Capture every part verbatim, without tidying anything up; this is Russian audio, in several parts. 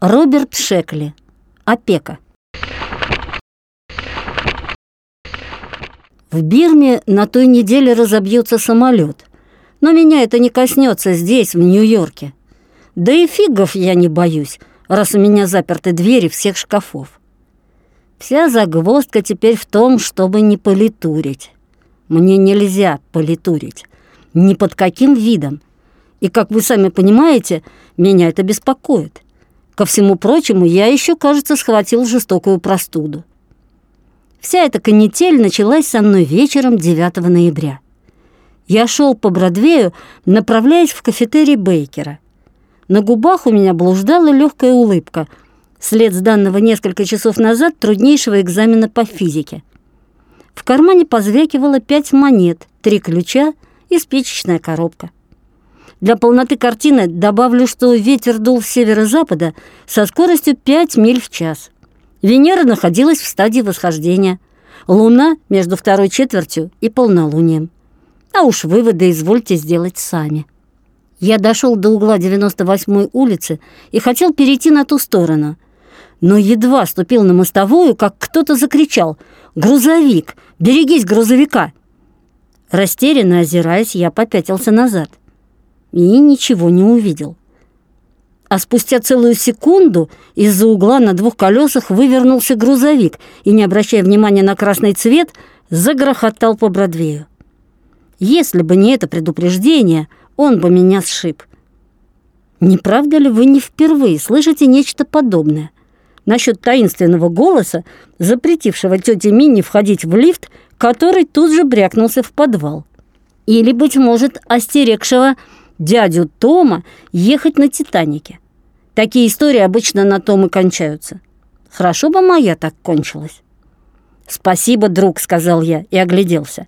Роберт Шекли. Опека. В Бирме на той неделе разобьется самолет. Но меня это не коснется здесь, в Нью-Йорке. Да и фигов я не боюсь, раз у меня заперты двери всех шкафов. Вся загвоздка теперь в том, чтобы не полетурить. Мне нельзя полетурить. Ни под каким видом. И, как вы сами понимаете, меня это беспокоит. Ко всему прочему, я еще, кажется, схватил жестокую простуду. Вся эта канитель началась со мной вечером девятого ноября. Я шел по Бродвею, направляясь в кафетерий Бейкера. На губах у меня блуждала легкая улыбка, след сданного несколько часов назад труднейшего экзамена по физике. В кармане позвякивало пять монет, три ключа и спичечная коробка. Для полноты картины добавлю, что ветер дул с северо-запада со скоростью пять миль в час. Венера находилась в стадии восхождения, Луна между второй четвертью и полнолунием. А уж выводы извольте сделать сами. Я дошел до угла девяносто восьмой улицы и хотел перейти на ту сторону, но едва ступил на мостовую, как кто-то закричал: «Грузовик! Берегись грузовика!» Растерянно озираясь, я попятился назад и ничего не увидел. А спустя целую секунду из-за угла на двух колесах вывернулся грузовик и, не обращая внимания на красный цвет, загрохотал по Бродвею. Если бы не это предупреждение, он бы меня сшиб. Не правда ли вы не впервые слышите нечто подобное? Насчет таинственного голоса, запретившего тете Минни входить в лифт, который тут же брякнулся в подвал. Или, быть может, остерегшего дядю Тома ехать на «Титанике». Такие истории обычно на том и кончаются. Хорошо бы моя так кончилась. «Спасибо, друг», — сказал я и огляделся.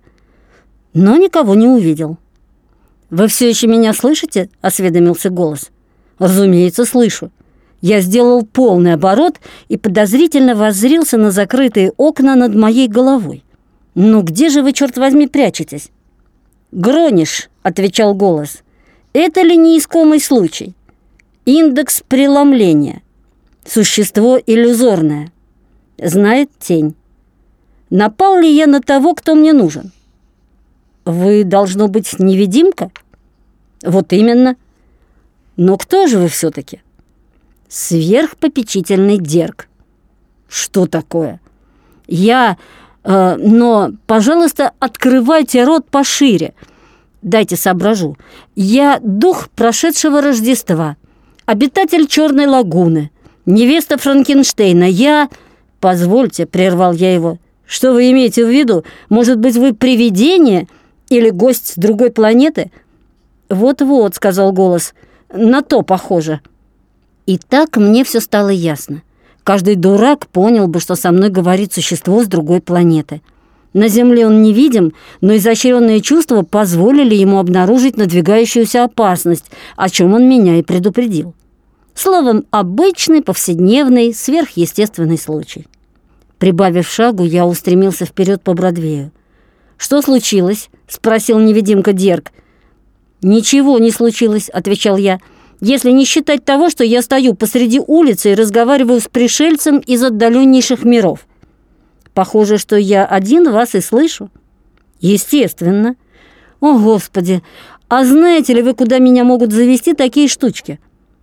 Но никого не увидел. «Вы все еще меня слышите?» — осведомился голос. «Разумеется, слышу». Я сделал полный оборот и подозрительно воззрился на закрытые окна над моей головой. «Ну где же вы, черт возьми, прячетесь?» «Грониш», — отвечал голос. «Это ли не искомый случай? Индекс преломления. Существо иллюзорное. Знает тень. Напал ли я на того, кто мне нужен?» «Вы, должно быть, невидимка?» «Вот именно. Но кто же вы все-таки?» «Сверхпопечительный Дерг». «Что такое?» «Я... Э, но, пожалуйста, открывайте рот пошире. Дайте соображу. Я дух прошедшего Рождества, обитатель Черной лагуны, невеста Франкенштейна. Я...» «Позвольте», — прервал я его. «Что вы имеете в виду? Может быть, вы привидение или гость с другой планеты?» «Вот-вот», — сказал голос, — «на то похоже». И так мне все стало ясно. Каждый дурак понял бы, что со мной говорит существо с другой планеты. На Земле он невидим, но изощренные чувства позволили ему обнаружить надвигающуюся опасность, о чем он меня и предупредил. Словом, обычный, повседневный, сверхъестественный случай. Прибавив шагу, я устремился вперед по Бродвею. «Что случилось?» — спросил невидимка Дерг. «Ничего не случилось», — отвечал я, «если не считать того, что я стою посреди улицы и разговариваю с пришельцем из отдаленнейших миров. Похоже, что я один вас и слышу». «Естественно». «О, Господи! А знаете ли вы, куда меня могут завести такие штучки?»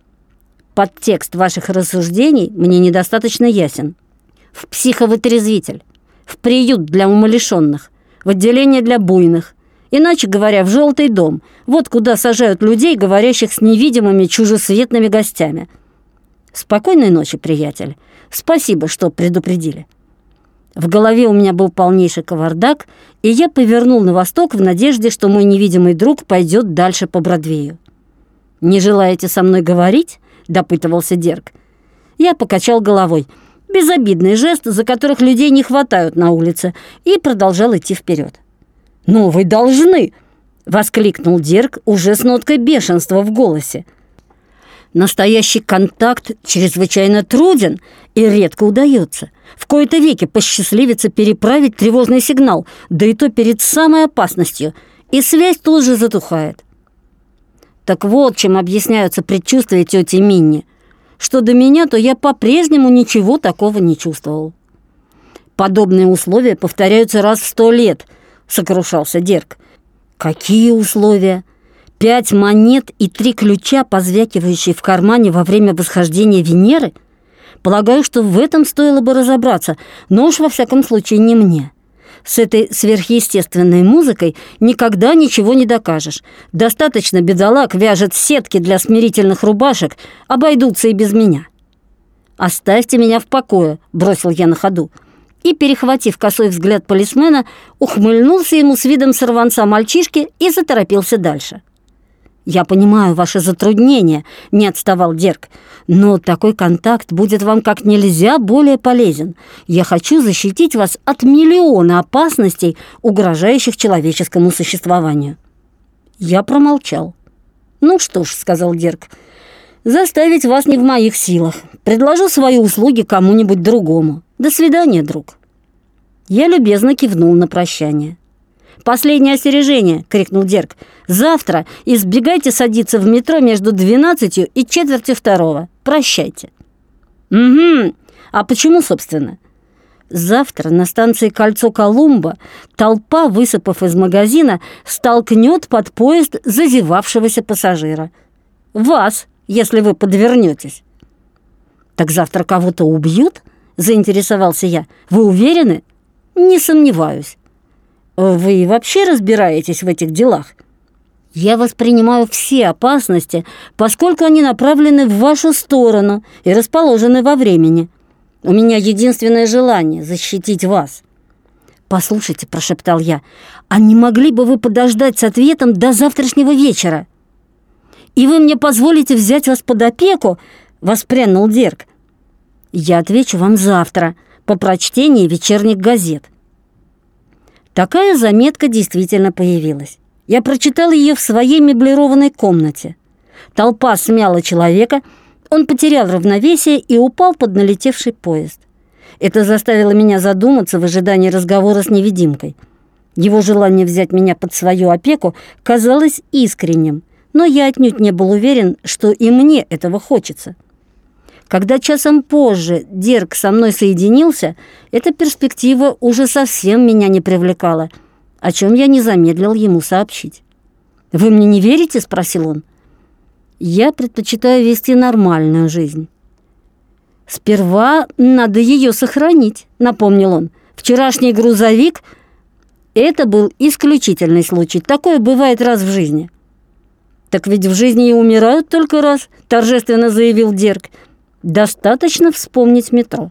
«Подтекст ваших рассуждений мне недостаточно ясен. В психовытрезвитель, в приют для умалишенных, в отделение для буйных, иначе говоря, в желтый дом. Вот куда сажают людей, говорящих с невидимыми чужесветными гостями. Спокойной ночи, приятель. Спасибо, что предупредили». В голове у меня был полнейший кавардак, и я повернул на восток в надежде, что мой невидимый друг пойдет дальше по Бродвею. «Не желаете со мной говорить?» — допытывался Дерг. Я покачал головой. Безобидный жест, за которых людей не хватают на улице, и продолжал идти вперед. «Ну, вы должны!» — воскликнул Дерг уже с ноткой бешенства в голосе. Настоящий контакт чрезвычайно труден и редко удается. В кои-то веки посчастливится переправить тревожный сигнал, да и то перед самой опасностью, и связь тут же затухает. Так вот, чем объясняются предчувствия тети Минни. что до меня, то я по-прежнему ничего такого не чувствовал. «Подобные условия повторяются раз в сто лет», — сокрушался Дерг. «Какие условия? Пять монет и три ключа, позвякивающие в кармане во время восхождения Венеры? Полагаю, что в этом стоило бы разобраться, но уж во всяком случае не мне. С этой сверхъестественной музыкой никогда ничего не докажешь. Достаточно бедолаг вяжет сетки для смирительных рубашек, обойдутся и без меня». «Оставьте меня в покое», — бросил я на ходу. И, перехватив косой взгляд полисмена, ухмыльнулся ему с видом сорванца мальчишки и заторопился дальше. «Я понимаю ваши затруднения», — не отставал Дерг, «но такой контакт будет вам как нельзя более полезен. Я хочу защитить вас от миллиона опасностей, угрожающих человеческому существованию». Я промолчал. «Ну что ж», — сказал Дерг, — «заставить вас не в моих силах. Предложу свои услуги кому-нибудь другому. До свидания, друг». Я любезно кивнул на прощание. «Последнее остережение!» — крикнул Дерг. «Завтра избегайте садиться в метро между двенадцатью и четвертью второго. Прощайте». «Угу. А почему, собственно?» «Завтра на станции Кольцо Колумба толпа, высыпав из магазина, столкнет под поезд зазевавшегося пассажира. Вас, если вы подвернетесь». «Так завтра кого-то убьют?» — заинтересовался я. «Вы уверены?» «Не сомневаюсь». «Вы вообще разбираетесь в этих делах?» «Я воспринимаю все опасности, поскольку они направлены в вашу сторону и расположены во времени. У меня единственное желание — защитить вас». «Послушайте», — прошептал я, — «а не могли бы вы подождать с ответом до завтрашнего вечера?» «И вы мне позволите взять вас под опеку?» — воспрянул Дерг. «Я отвечу вам завтра, по прочтении вечерних газет». Такая заметка действительно появилась. Я прочитал ее в своей меблированной комнате. Толпа смяла человека, он потерял равновесие и упал под налетевший поезд. Это заставило меня задуматься в ожидании разговора с невидимкой. Его желание взять меня под свою опеку казалось искренним, но я отнюдь не был уверен, что и мне этого хочется. Когда часом позже Дерг со мной соединился, эта перспектива уже совсем меня не привлекала, о чем я не замедлил ему сообщить. «Вы мне не верите?» — спросил он. «Я предпочитаю вести нормальную жизнь». «Сперва надо ее сохранить», — напомнил он. «Вчерашний грузовик — это был исключительный случай. Такое бывает раз в жизни». «Так ведь в жизни и умирают только раз», — торжественно заявил Дерг. «Достаточно вспомнить метро».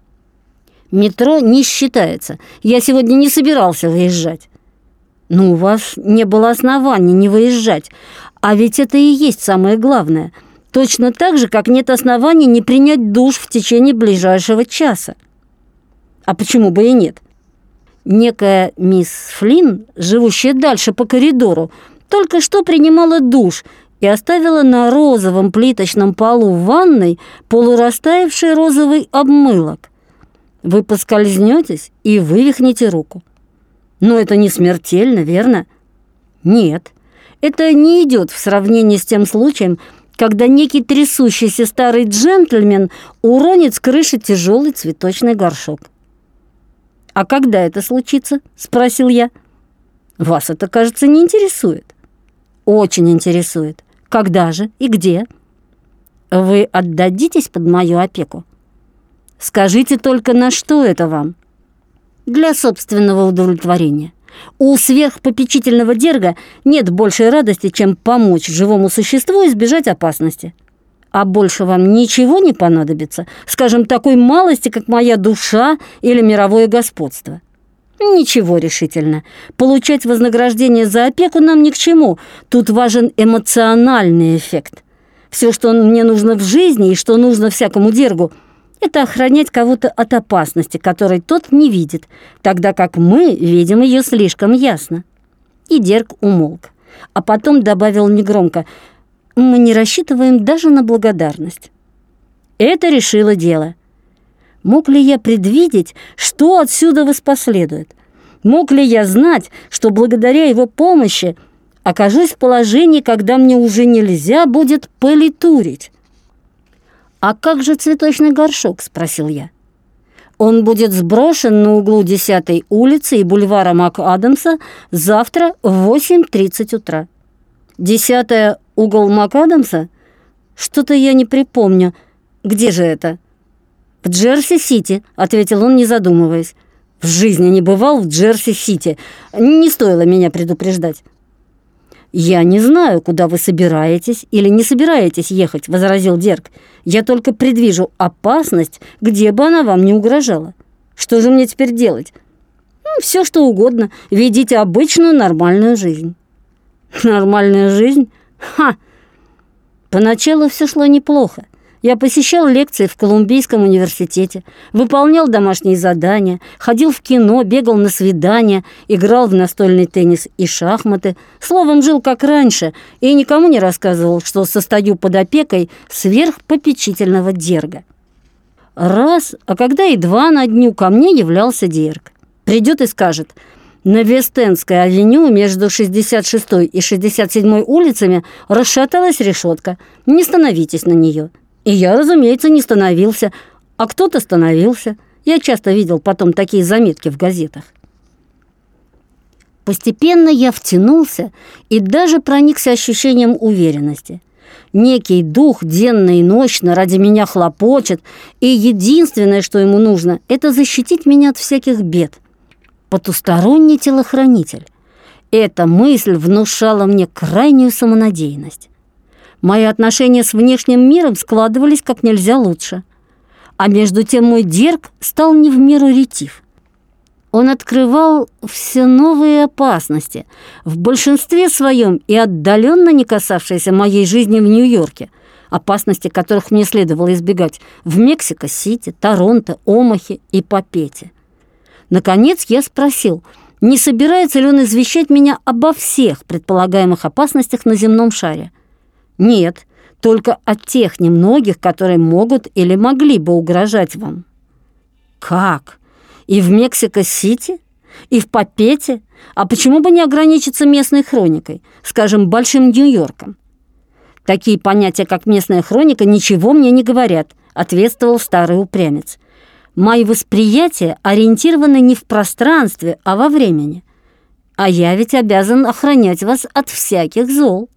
«Метро не считается. Я сегодня не собирался выезжать». «Ну, у вас не было оснований не выезжать. А ведь это и есть самое главное. Точно так же, как нет оснований не принять душ в течение ближайшего часа». «А почему бы и нет?» Некая мисс Флинн, живущая дальше по коридору, только что принимала душ и оставила на розовом плиточном полу в ванной полурастаявший розовый обмылок. Вы поскользнетесь и вывихнете руку. Но это не смертельно, верно? Нет, это не идет в сравнении с тем случаем, когда некий трясущийся старый джентльмен уронит с крыши тяжелый цветочный горшок. «А когда это случится?» – спросил я. «Вас это, кажется, не интересует». «Очень интересует. Когда же и где?» «Вы отдадитесь под мою опеку?» «Скажите только, на что это вам?» «Для собственного удовлетворения. У сверхпопечительного Дерга нет большей радости, чем помочь живому существу избежать опасности. А больше вам ничего не понадобится, скажем, такой малости, как моя душа или мировое господство?» «Ничего решительно. Получать вознаграждение за опеку нам ни к чему. Тут важен эмоциональный эффект. Все, что мне нужно в жизни и что нужно всякому Дергу, это охранять кого-то от опасности, которой тот не видит, тогда как мы видим ее слишком ясно». И Дерг умолк, а потом добавил негромко: «Мы не рассчитываем даже на благодарность». Это решило дело. Мог ли я предвидеть, что отсюда воспоследует? Мог ли я знать, что благодаря его помощи окажусь в положении, когда мне уже нельзя будет политурить? «А как же цветочный горшок?» – спросил я. «Он будет сброшен на углу десятой улицы и бульвара МакАдамса завтра в восемь тридцать утра». «Десятая, угол МакАдамса? Что-то я не припомню. Где же это?» «В Джерси-Сити», — ответил он, не задумываясь. «В жизни не бывал в Джерси-Сити. Не стоило меня предупреждать». «Я не знаю, куда вы собираетесь или не собираетесь ехать», — возразил Дерк. «Я только предвижу опасность, где бы она вам не угрожала. Что же мне теперь делать?» «Ну, все, что угодно. Ведите обычную нормальную жизнь». «Нормальная жизнь? Ха!» Поначалу все шло неплохо. Я посещал лекции в Колумбийском университете, выполнял домашние задания, ходил в кино, бегал на свидания, играл в настольный теннис и шахматы. Словом, жил как раньше и никому не рассказывал, что состою под опекой сверхпопечительного Дерга. Раз, а когда и два на дню, ко мне являлся Дерг. Придет и скажет: «На Вест-Эндской авеню между шестьдесят шестой и шестьдесят седьмой улицами расшаталась решетка. Не становитесь на нее». И я, разумеется, не становился, а кто-то становился. Я часто видел потом такие заметки в газетах. Постепенно я втянулся и даже проникся ощущением уверенности. Некий дух денно и ночно ради меня хлопочет, и единственное, что ему нужно, это защитить меня от всяких бед. Потусторонний телохранитель. Эта мысль внушала мне крайнюю самонадеянность. Мои отношения с внешним миром складывались как нельзя лучше. А между тем мой Дерг стал не в меру ретив. Он открывал все новые опасности, в большинстве своем и отдаленно не касавшиеся моей жизни в Нью-Йорке, опасности которых мне следовало избегать в Мексико-Сити, Торонто, Омахе и Папете. Наконец я спросил, не собирается ли он извещать меня обо всех предполагаемых опасностях на земном шаре. «Нет, только о тех немногих, которые могут или могли бы угрожать вам». «Как? И в Мексико-Сити? И в Папете? А почему бы не ограничиться местной хроникой, скажем, Большим Нью-Йорком?» «Такие понятия, как местная хроника, ничего мне не говорят», — ответствовал старый упрямец. «Мои восприятия ориентированы не в пространстве, а во времени. А я ведь обязан охранять вас от всяких зол».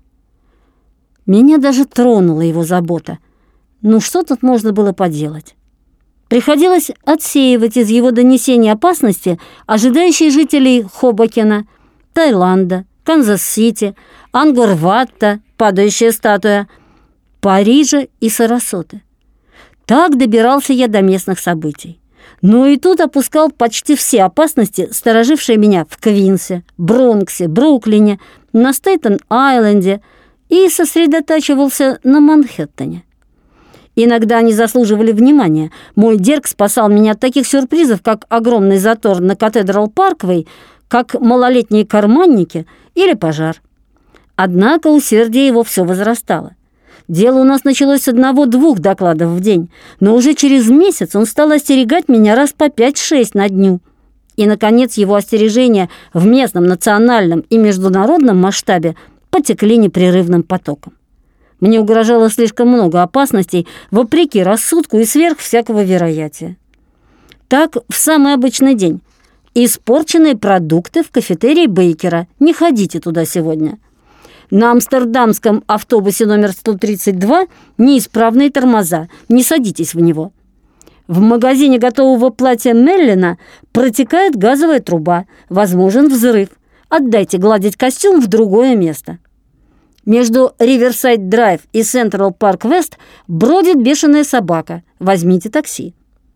Меня даже тронула его забота. Ну что тут можно было поделать? Приходилось отсеивать из его донесений опасности, ожидающие жителей Хобокена, Таиланда, Канзас-Сити, Ангкор-Ватта, падающая статуя, Парижа и Сарасоты. Так добирался я до местных событий. Но и тут опускал почти все опасности, сторожившие меня в Квинсе, Бронксе, Бруклине, на Стейтен-Айленде, и сосредотачивался на Манхэттене. Иногда они заслуживали внимания. Мой Дерг спасал меня от таких сюрпризов, как огромный затор на Катэдрал-Парквей, как малолетние карманники или пожар. Однако усердие его все возрастало. Дело у нас началось с одного-двух докладов в день, но уже через месяц он стал остерегать меня раз по пять-шесть на дню. И, наконец, его остережения в местном, национальном и международном масштабе потекли непрерывным потоком. Мне угрожало слишком много опасностей, вопреки рассудку и сверх всякого вероятия. Так, в самый обычный день. Испорченные продукты в кафетерии Бейкера. Не ходите туда сегодня. На амстердамском автобусе номер сто тридцать два неисправные тормоза. Не садитесь в него. В магазине готового платья Меллина протекает газовая труба. Возможен взрыв. Отдайте гладить костюм в другое место. Между Риверсайд-Драйв и Централ-Парк-Вест бродит бешеная собака. Возьмите такси.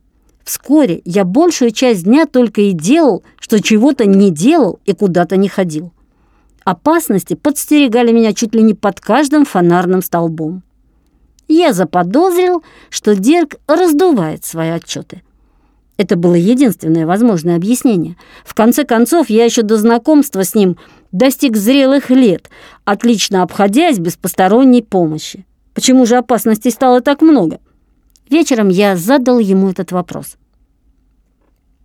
Вскоре я большую часть дня только и делал, что чего-то не делал и куда-то не ходил. Опасности подстерегали меня чуть ли не под каждым фонарным столбом. Я заподозрил, что Дерг раздувает свои отчеты. Это было единственное возможное объяснение. В конце концов, я еще до знакомства с ним достиг зрелых лет, отлично обходясь без посторонней помощи. Почему же опасностей стало так много? Вечером я задал ему этот вопрос.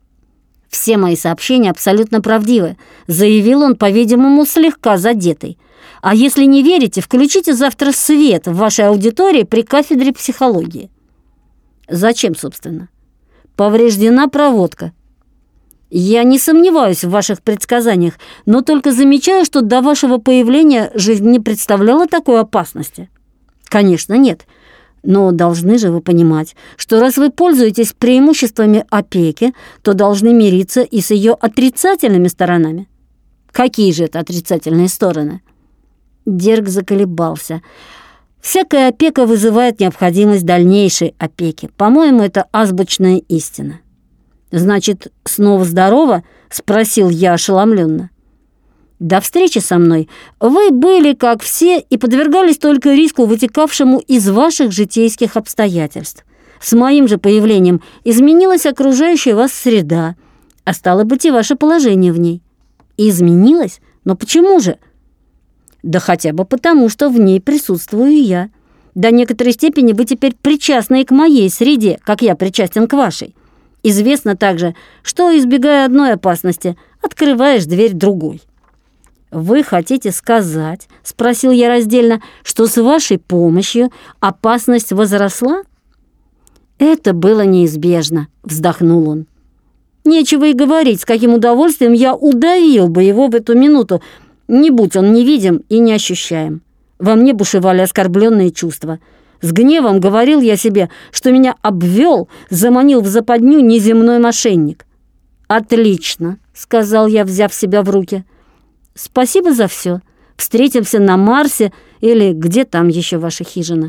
«Все мои сообщения абсолютно правдивы», — заявил он, по-видимому, слегка задетый. А если не верите, включите завтра свет в вашей аудитории при кафедре психологии. Зачем, собственно? Повреждена проводка. Я не сомневаюсь в ваших предсказаниях, но только замечаю, что до вашего появления жизнь не представляла такой опасности. Конечно, нет. Но должны же вы понимать, что раз вы пользуетесь преимуществами опеки, то должны мириться и с ее отрицательными сторонами. Какие же это отрицательные стороны? Дирк заколебался. Всякая опека вызывает необходимость дальнейшей опеки. По-моему, это азбучная истина. «Значит, снова здорово?» — спросил я ошеломленно. «До встречи со мной вы были, как все, и подвергались только риску, вытекавшему из ваших житейских обстоятельств. С моим же появлением изменилась окружающая вас среда, а стало быть и ваше положение в ней. Изменилось? Но почему же? Да хотя бы потому, что в ней присутствую я. До некоторой степени вы теперь причастны и к моей среде, как я причастен к вашей. Известно также, что, избегая одной опасности, открываешь дверь другой». «Вы хотите сказать, — спросил я раздельно, — что с вашей помощью опасность возросла?» «Это было неизбежно», — вздохнул он. «Нечего и говорить, с каким удовольствием я удавил бы его в эту минуту, не будь он невидим и неощущаем. Во мне бушевали оскорбленные чувства. С гневом говорил я себе, что меня обвел, заманил в западню неземной мошенник». «Отлично», — сказал я, взяв себя в руки. «Спасибо за все. Встретимся на Марсе или где там еще ваша хижина».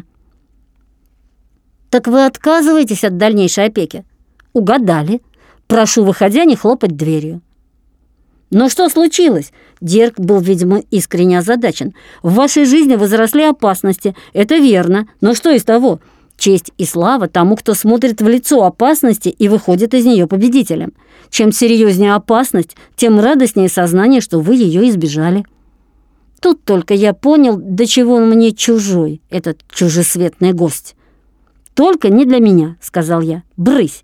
«Так вы отказываетесь от дальнейшей опеки?» «Угадали. Прошу, выходя, не хлопать дверью». «Но что случилось?» Дирк был, видимо, искренне озадачен. «В вашей жизни возросли опасности. Это верно. Но что из того? Честь и слава тому, кто смотрит в лицо опасности и выходит из нее победителем. Чем серьезнее опасность, тем радостнее сознание, что вы ее избежали». Тут только я понял, до чего он мне чужой, этот чужесветный гость. «Только не для меня», — сказал я. «Брысь».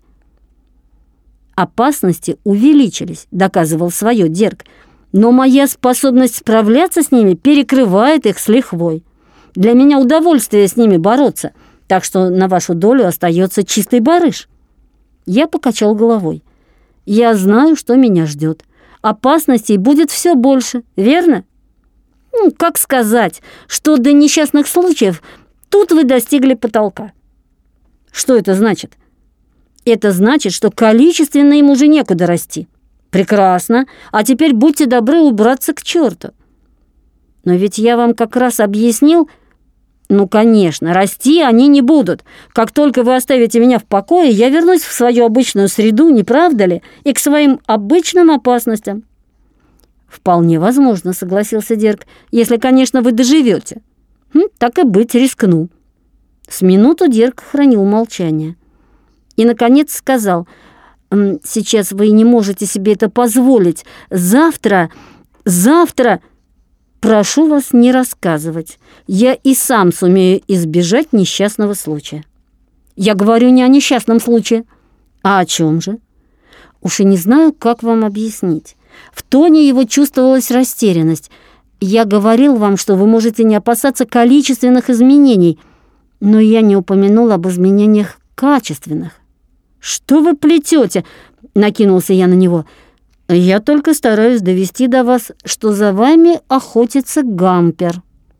«Опасности увеличились», — доказывал свое Дирк, «но моя способность справляться с ними перекрывает их с лихвой. Для меня удовольствие с ними бороться, так что на вашу долю остается чистый барыш». Я покачал головой. «Я знаю, что меня ждет. Опасностей будет все больше, верно?» Ну, как сказать, что до несчастных случаев тут вы достигли потолка. Что это значит? Это значит, что количественно им уже некуда расти. Прекрасно. А теперь будьте добры убраться к черту. Но ведь я вам как раз объяснил. Ну, конечно, расти они не будут. Как только вы оставите меня в покое, я вернусь в свою обычную среду, не правда ли? И к своим обычным опасностям. «Вполне возможно», — согласился Дирк, «если, конечно, вы доживете». Хм, «Так и быть, рискну». С минуту Дирк хранил молчание. И, наконец, сказал: «Сейчас вы не можете себе это позволить. Завтра, завтра...» «Прошу вас не рассказывать. Я и сам сумею избежать несчастного случая». «Я говорю не о несчастном случае». «А о чем же?» «Уж и не знаю, как вам объяснить». В тоне его чувствовалась растерянность. «Я говорил вам, что вы можете не опасаться количественных изменений, но я не упомянул об изменениях качественных». «Что вы плетете?» — накинулся я на него. «Я только стараюсь довести до вас, что за вами охотится Гампер».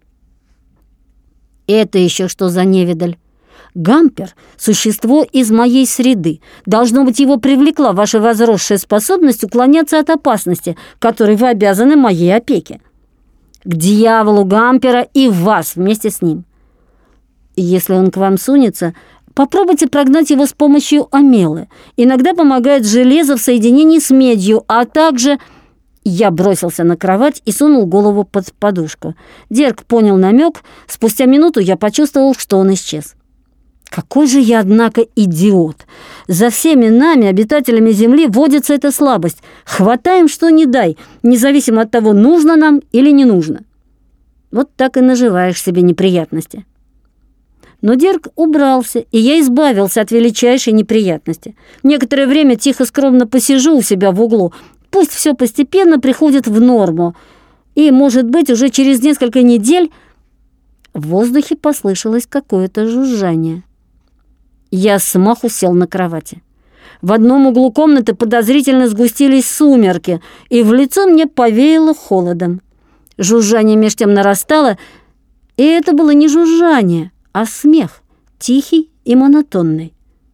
«Это еще что за невидаль?» «Гампер — существо из моей среды. Должно быть, его привлекла ваша возросшая способность уклоняться от опасности, которой вы обязаны моей опеке. К дьяволу Гампера и вас вместе с ним. Если он к вам сунется, попробуйте прогнать его с помощью омелы. Иногда помогает железо в соединении с медью, а также...» Я бросился на кровать и сунул голову под подушку. Дирк понял намек. Спустя минуту я почувствовал, что он исчез. Какой же я, однако, идиот! За всеми нами, обитателями Земли, водится эта слабость. Хватаем, что ни дай, независимо от того, нужно нам или не нужно. Вот так и наживаешь себе неприятности. Но Дирк убрался, и я избавился от величайшей неприятности. Некоторое время тихо-скромно посижу у себя в углу. Пусть все постепенно приходит в норму. И, может быть, уже через несколько недель в воздухе послышалось какое-то жужжание. Я с маху сел на кровати. В одном углу комнаты подозрительно сгустились сумерки, и в лицо мне повеяло холодом. Жужжание меж тем нарастало, и это было не жужжание, а смех, тихий и монотонный.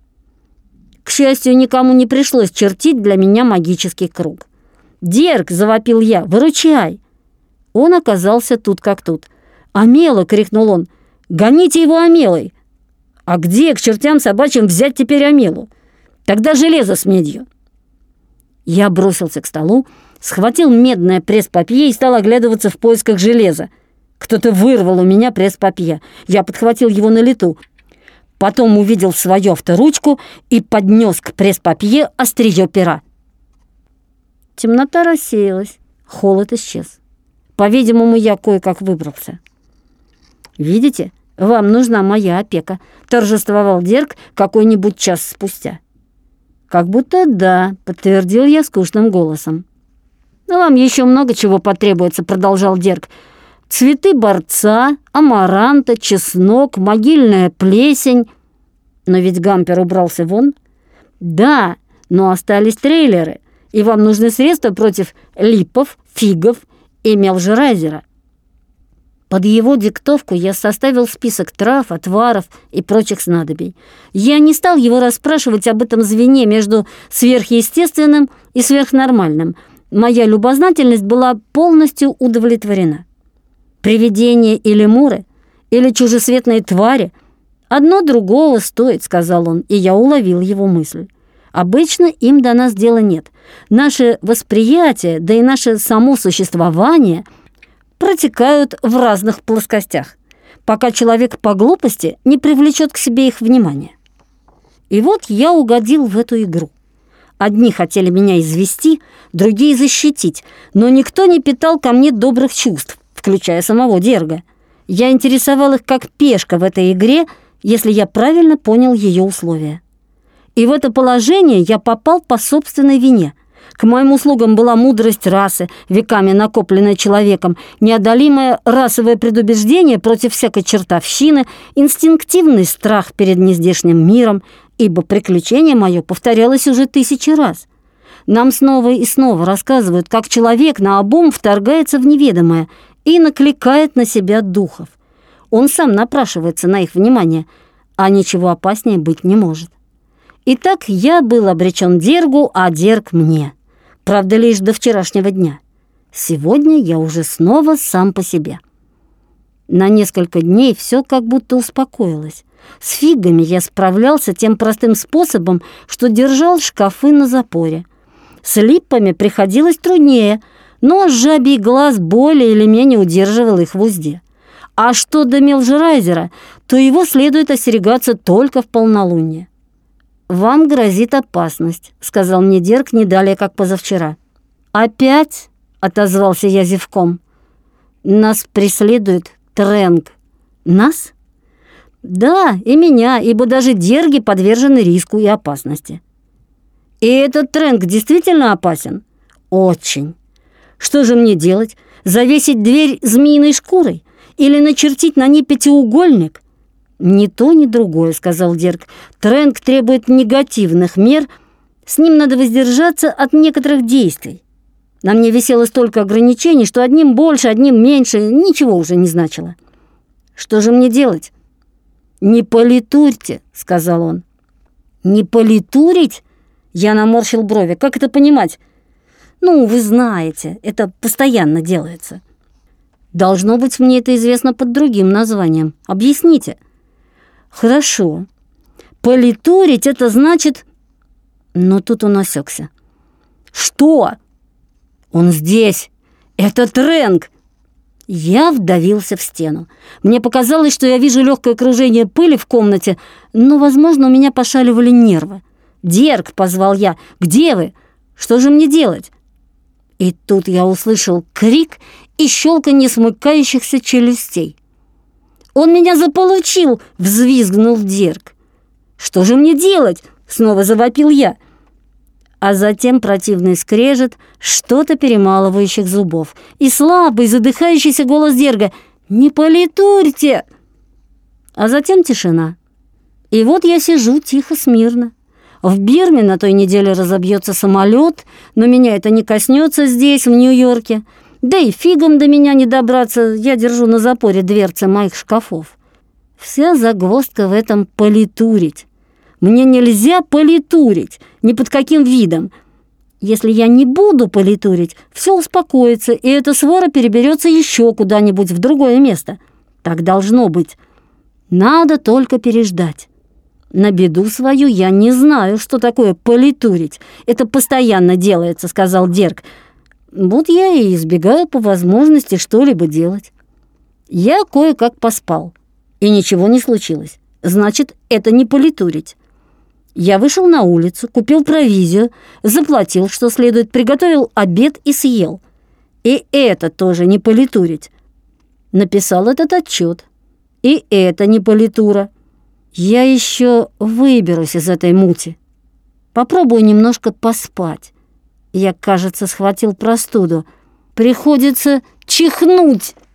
К счастью, никому не пришлось чертить для меня магический круг. «Дерг!» — завопил я. «Выручай!» Он оказался тут как тут. «Амела!» — крикнул он. «Гоните его Амелой!» «А где, к чертям собачьим, взять теперь Амелу? Тогда железо с медью!» Я бросился к столу, схватил медное пресс-папье и стал оглядываться в поисках железа. Кто-то вырвал у меня пресс-папье. Я подхватил его на лету. Потом увидел свою авторучку и поднес к пресс-папье острие пера. Темнота рассеялась, холод исчез. По-видимому, я кое-как выбрался. «Видите, вам нужна моя опека», — торжествовал Дерг какой-нибудь час спустя. «Как будто да», — подтвердил я скучным голосом. «Но вам еще много чего потребуется», — продолжал Дерг. «Цветы борца, амаранта, чеснок, могильная плесень». «Но ведь Гампер убрался вон». «Да, но остались трейлеры, и вам нужны средства против липов, фигов и мелжерайзера». Под его диктовку я составил список трав, отваров и прочих снадобий. Я не стал его расспрашивать об этом звене между сверхъестественным и сверхнормальным. Моя любознательность была полностью удовлетворена. «Привидения или муры, или чужесветные твари — одно другого стоит», — сказал он, и я уловил его мысль. «Обычно им до нас дела нет. Наше восприятие, да и наше само существование — протекают в разных плоскостях, пока человек по глупости не привлечет к себе их внимание. И вот я угодил в эту игру. Одни хотели меня извести, другие защитить, но никто не питал ко мне добрых чувств, включая самого Дерга. Я интересовал их как пешка в этой игре, если я правильно понял ее условия. И в это положение я попал по собственной вине. К моим услугам была мудрость расы, веками накопленная человеком, неодолимое расовое предубеждение против всякой чертовщины, инстинктивный страх перед нездешним миром, ибо приключение мое повторялось уже тысячи раз. Нам снова и снова рассказывают, как человек наобум вторгается в неведомое и накликает на себя духов. Он сам напрашивается на их внимание, а ничего опаснее быть не может. Итак, я был обречен Дергу, а Дерг мне. Правда, лишь до вчерашнего дня. Сегодня я уже снова сам по себе. На несколько дней все как будто успокоилось. С фигами я справлялся тем простым способом, что держал шкафы на запоре. С липами приходилось труднее, но жабий глаз более или менее удерживал их в узде. А что до мелжерайзера, то его следует остерегаться только в полнолуние. «Вам грозит опасность», — сказал мне Дерг не далее, как позавчера. «Опять?» — отозвался я зевком. «Нас преследует Трэнк». «Нас?» «Да, и меня, ибо даже Дерги подвержены риску и опасности». «И этот Трэнк действительно опасен?» «Очень. Что же мне делать? Завесить дверь змеиной шкурой? Или начертить на ней пятиугольник?» «Ни то, ни другое», — сказал Дерг. «Трэнк требует негативных мер. С ним надо воздержаться от некоторых действий. На мне висело столько ограничений, что одним больше, одним меньше ничего уже не значило. Что же мне делать?» «Не политурьте», — сказал он. «Не политурить?» Я наморщил брови. «Как это понимать?» «Ну, вы знаете, это постоянно делается». «Должно быть, мне это известно под другим названием. Объясните». «Хорошо. Политурить — это значит...» Но тут он осекся. «Что?» «Он здесь! Это Трэнк!» Я вдавился в стену. Мне показалось, что я вижу легкое кружение пыли в комнате, но, возможно, у меня пошаливали нервы. «Дерг!» — позвал я. «Где вы? Что же мне делать?» И тут я услышал крик и щелканье смыкающихся челюстей. «Он меня заполучил!» — взвизгнул Дерг. «Что же мне делать?» — снова завопил я. А затем противный скрежет что-то перемалывающих зубов. И слабый, задыхающийся голос Дерга: «Не политурьте!» А затем тишина. И вот я сижу тихо, смирно. В Бирме на той неделе разобьется самолет, но меня это не коснется здесь, в Нью-Йорке. Да и фигом до меня не добраться, я держу на запоре дверцы моих шкафов. Вся загвоздка в этом — политурить. Мне нельзя политурить, ни под каким видом. Если я не буду политурить, все успокоится, и эта свора переберется еще куда-нибудь в другое место. Так должно быть. Надо только переждать. На беду свою я не знаю, что такое политурить. Это постоянно делается, сказал Дерг. Вот я и избегаю по возможности что-либо делать. Я кое-как поспал, и ничего не случилось. Значит, это не политурить. Я вышел на улицу, купил провизию, заплатил, что следует, приготовил обед и съел. И это тоже не политурить. Написал этот отчет. И это не политура. Я еще выберусь из этой мути. Попробую немножко поспать. Я, кажется, схватил простуду. Приходится чихнуть.